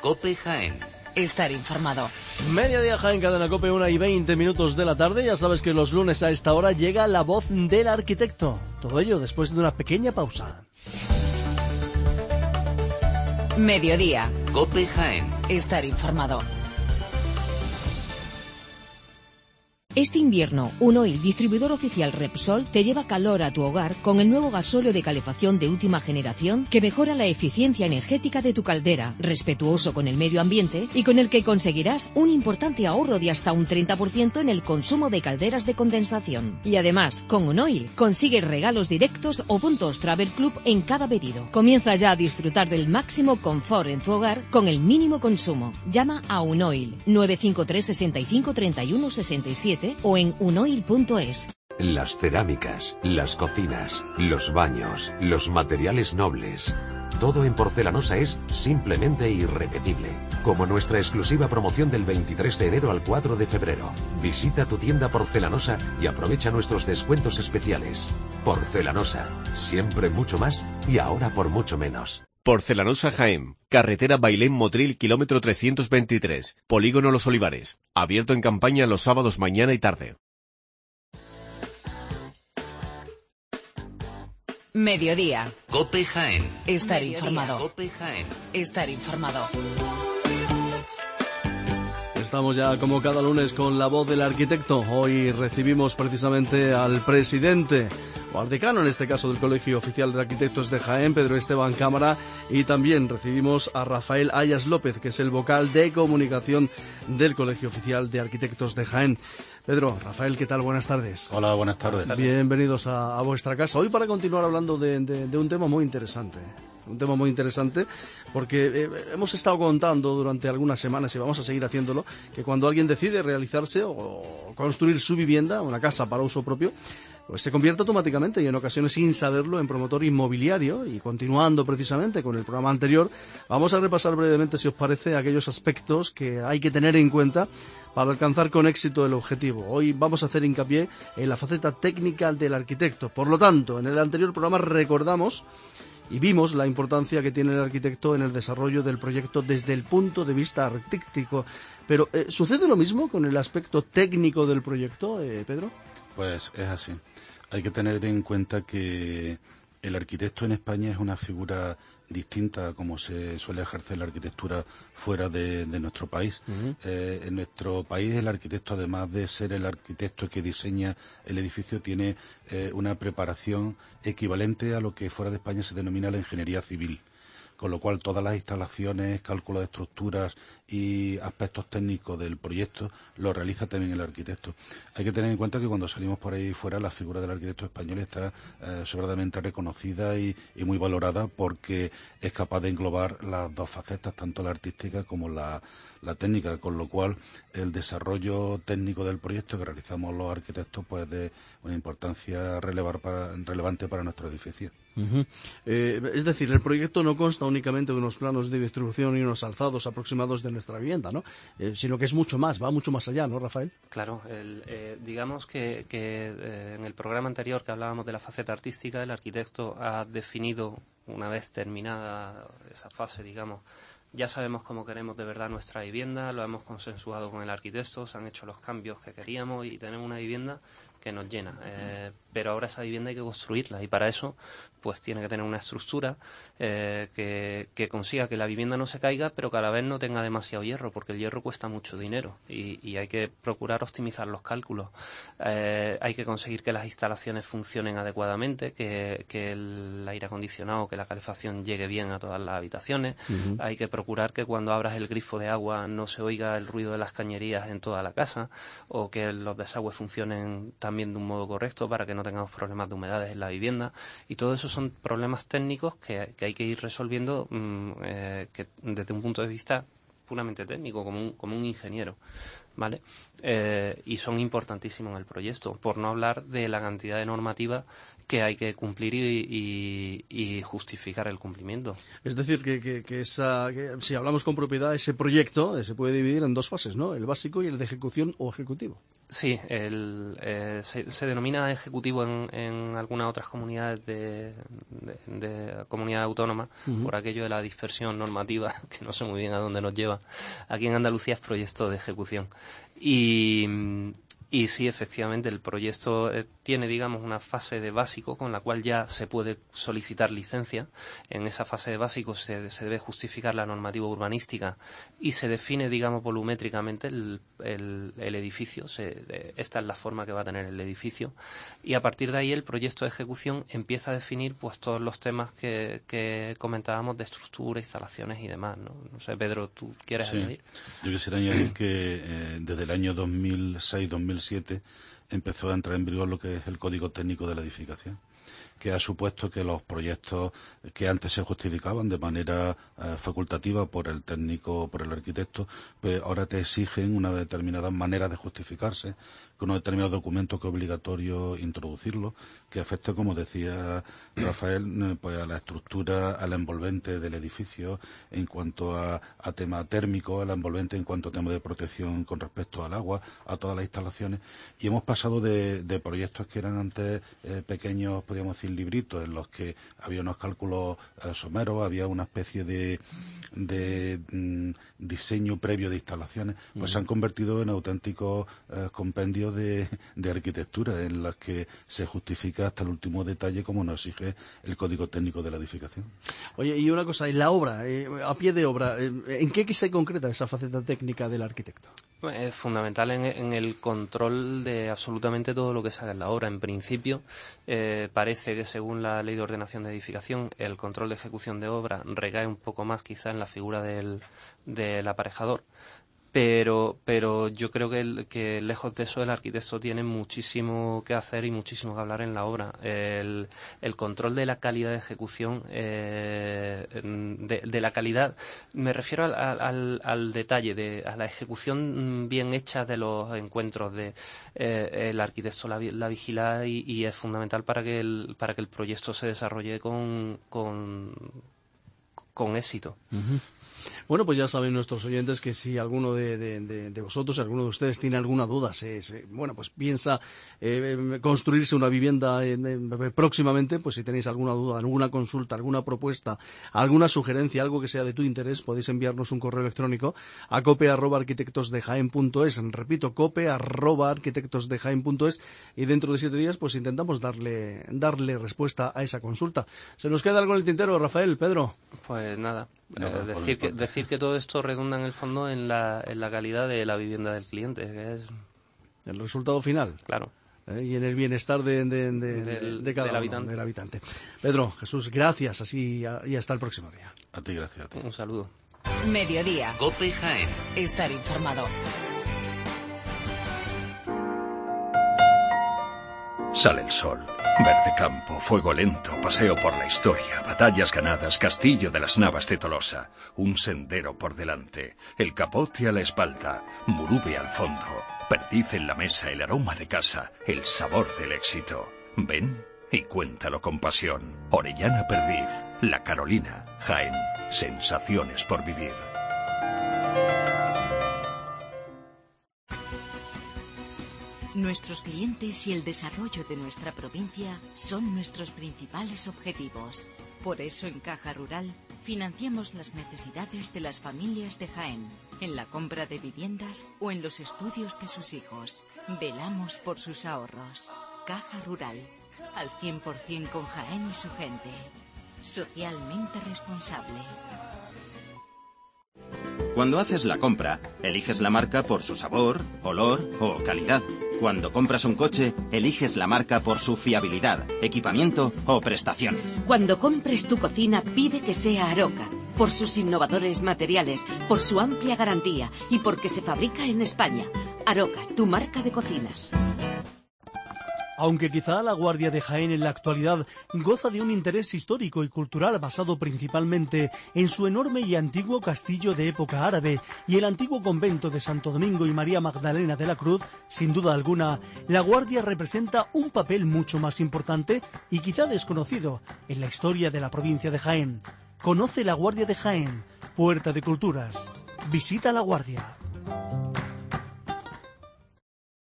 COPE Jaén. Estar informado. Mediodía Jaén, cadena COPE, 1:20 de la tarde. Ya sabes que los lunes a esta hora llega la voz del arquitecto. Todo ello después de una pequeña pausa. Mediodía. COPE Jaén. Estar informado. Este invierno, Unoil, distribuidor oficial Repsol, te lleva calor a tu hogar con el nuevo gasóleo de calefacción de última generación que mejora la eficiencia energética de tu caldera, respetuoso con el medio ambiente y con el que conseguirás un importante ahorro de hasta un 30% en el consumo de calderas de condensación. Y además, con Unoil, consigues regalos directos o puntos Travel Club en cada pedido. Comienza ya a disfrutar del máximo confort en tu hogar con el mínimo consumo. Llama a Unoil 953 65 31 67 o en unoil.es. Las cerámicas, las cocinas, los baños, los materiales nobles. Todo en Porcelanosa es simplemente irrepetible. Como nuestra exclusiva promoción del 23 de enero al 4 de febrero. Visita tu tienda Porcelanosa y aprovecha nuestros descuentos especiales. Porcelanosa, siempre mucho más y ahora por mucho menos. Porcelanosa Jaén, carretera Bailén Motril, kilómetro 323, Polígono Los Olivares, abierto en campaña los sábados mañana y tarde. Mediodía. COPE Jaén. Estar informado. COPE Jaén. Estar informado. Estamos ya como cada lunes con la voz del arquitecto. Hoy recibimos precisamente al presidente, o al decano en este caso del Colegio Oficial de Arquitectos de Jaén, Pedro Esteban Cámara, y también recibimos a Rafael Ayas López, que es el vocal de comunicación del Colegio Oficial de Arquitectos de Jaén. Pedro, Rafael, ¿qué tal? Buenas tardes. Hola, buenas tardes. Bienvenidos a vuestra casa. Hoy para continuar hablando de un tema muy interesante. Un tema muy interesante porque hemos estado contando durante algunas semanas y vamos a seguir haciéndolo, que cuando alguien decide realizarse o construir su vivienda, una casa para uso propio, pues se convierte automáticamente y en ocasiones sin saberlo en promotor inmobiliario. Y continuando precisamente con el programa anterior, vamos a repasar brevemente, si os parece, aquellos aspectos que hay que tener en cuenta para alcanzar con éxito el objetivo. Hoy vamos a hacer hincapié en la faceta técnica del arquitecto. Por lo tanto, en el anterior programa recordamos y vimos la importancia que tiene el arquitecto en el desarrollo del proyecto desde el punto de vista artístico. Pero, ¿sucede lo mismo con el aspecto técnico del proyecto, Pedro? Pues es así. Hay que tener en cuenta que el arquitecto en España es una figura distinta a como se suele ejercer la arquitectura fuera de nuestro país. En nuestro país el arquitecto, además de ser el arquitecto que diseña el edificio, tiene una preparación equivalente a lo que fuera de España se denomina la ingeniería civil. Con lo cual todas las instalaciones, cálculo de estructuras y aspectos técnicos del proyecto lo realiza también el arquitecto. Hay que tener en cuenta que cuando salimos por ahí fuera la figura del arquitecto español está sobradamente reconocida y muy valorada porque es capaz de englobar las dos facetas, tanto la artística como la técnica, con lo cual el desarrollo técnico del proyecto que realizamos los arquitectos pues es de una importancia relevante para nuestro edificio. Es decir, el proyecto no consta únicamente de unos planos de distribución y unos alzados aproximados de nuestra vivienda, ¿no? Sino que es mucho más, va mucho más allá, ¿no, Rafael? Claro, digamos que en el programa anterior que hablábamos de la faceta artística, el arquitecto ha definido, una vez terminada esa fase, digamos, ya sabemos cómo queremos de verdad nuestra vivienda, lo hemos consensuado con el arquitecto, se han hecho los cambios que queríamos y tenemos una vivienda que nos llena. Pero ahora esa vivienda hay que construirla y para eso pues tiene que tener una estructura que consiga que la vivienda no se caiga, pero que a la vez no tenga demasiado hierro, porque el hierro cuesta mucho dinero y hay que procurar optimizar los cálculos. Hay que conseguir que las instalaciones funcionen adecuadamente, que el aire acondicionado, que la calefacción llegue bien a todas las habitaciones. Hay que procurar que cuando abras el grifo de agua no se oiga el ruido de las cañerías en toda la casa, o que los desagües funcionen también de un modo correcto para que no tengamos problemas de humedades en la vivienda. Y todo eso son problemas técnicos que hay que ir resolviendo que desde un punto de vista puramente técnico, como un ingeniero, ¿vale? Y son importantísimos en el proyecto, por no hablar de la cantidad de normativa que hay que cumplir y justificar el cumplimiento. Es decir, que si hablamos con propiedad, ese proyecto se puede dividir en dos fases, ¿no? El básico y el de ejecución o ejecutivo. Sí, se denomina ejecutivo en algunas otras comunidades de comunidad autónoma, por aquello de la dispersión normativa, que no sé muy bien a dónde nos lleva. Aquí en Andalucía es proyecto de ejecución. Y sí, efectivamente, el proyecto tiene, digamos, una fase de básico con la cual ya se puede solicitar licencia. En esa fase de básico se debe justificar la normativa urbanística y se define, digamos, volumétricamente el edificio. Esta es la forma que va a tener el edificio. Y a partir de ahí el proyecto de ejecución empieza a definir pues todos los temas que comentábamos de estructura, instalaciones y demás, ¿no? No sé, Pedro, ¿tú quieres añadir? Yo quisiera añadir que desde el año 2006-2007 empezó a entrar en vigor lo que es el Código Técnico de la Edificación, que ha supuesto que los proyectos que antes se justificaban de manera facultativa por el técnico, por el arquitecto, pues ahora te exigen una determinada manera de justificarse, con unos determinados documentos que es obligatorio introducirlo, que afecta, como decía Rafael, pues a la estructura, a la envolvente del edificio, en cuanto a tema térmico, a la envolvente en cuanto a tema de protección con respecto al agua, a todas las instalaciones. Y hemos pasado de proyectos que eran antes pequeños, podríamos decir, libritos, en los que había unos cálculos someros, había una especie de diseño previo de instalaciones, pues se han convertido en auténticos compendios de arquitectura, en las que se justifica hasta el último detalle como nos exige el Código Técnico de la Edificación. Oye, y una cosa, en la obra, a pie de obra, ¿en qué se concreta esa faceta técnica del arquitecto? Es fundamental en el control de absolutamente todo lo que se haga en la obra. En principio, parece que según la Ley de Ordenación de Edificación, el control de ejecución de obra recae un poco más quizá en la figura del aparejador. Pero yo creo que lejos de eso el arquitecto tiene muchísimo que hacer y muchísimo que hablar en la obra. El control de la calidad de ejecución, de la calidad, me refiero al detalle, a la ejecución bien hecha de los encuentros. El arquitecto la vigila y es fundamental para que el proyecto se desarrolle con éxito. Uh-huh. Bueno, pues ya saben nuestros oyentes que si alguno de vosotros, alguno de ustedes tiene alguna duda, pues piensa construirse una vivienda próximamente, pues si tenéis alguna duda, alguna consulta, alguna propuesta, alguna sugerencia, algo que sea de tu interés, podéis enviarnos un correo electrónico a cope@arquitectosdejaen.es. Repito, cope@arquitectosdejaen.es, y dentro de 7 días pues intentamos darle respuesta a esa consulta. ¿Se nos queda algo en el tintero, Rafael, Pedro? Pues nada. Decir que todo esto redunda en el fondo en la calidad de la vivienda del cliente, que es el resultado final. Claro. Y en el bienestar de cada del habitante. Pedro, Jesús, gracias, y hasta el próximo día. A ti, gracias. A ti. Un saludo. Mediodía. COPE Jaén. Estar informado. Sale el sol. Verde campo, fuego lento, paseo por la historia, batallas ganadas, castillo de las Navas de Tolosa, un sendero por delante, el capote a la espalda, Murube al fondo, perdiz en la mesa, el aroma de casa, el sabor del éxito. Ven y cuéntalo con pasión. Orellana Perdiz, La Carolina, Jaén, sensaciones por vivir. Nuestros clientes y el desarrollo de nuestra provincia son nuestros principales objetivos. Por eso en Caja Rural financiamos las necesidades de las familias de Jaén, en la compra de viviendas o en los estudios de sus hijos. Velamos por sus ahorros. Caja Rural, al 100% con Jaén y su gente. Socialmente responsable. Cuando haces la compra, eliges la marca por su sabor, olor o calidad. Cuando compras un coche, eliges la marca por su fiabilidad, equipamiento o prestaciones. Cuando compres tu cocina, pide que sea Aroca, por sus innovadores materiales, por su amplia garantía y porque se fabrica en España. Aroca, tu marca de cocinas. Aunque quizá la Guardia de Jaén en la actualidad goza de un interés histórico y cultural basado principalmente en su enorme y antiguo castillo de época árabe y el antiguo convento de Santo Domingo y María Magdalena de la Cruz, sin duda alguna, la Guardia representa un papel mucho más importante y quizá desconocido en la historia de la provincia de Jaén. Conoce la Guardia de Jaén, Puerta de Culturas. Visita la Guardia.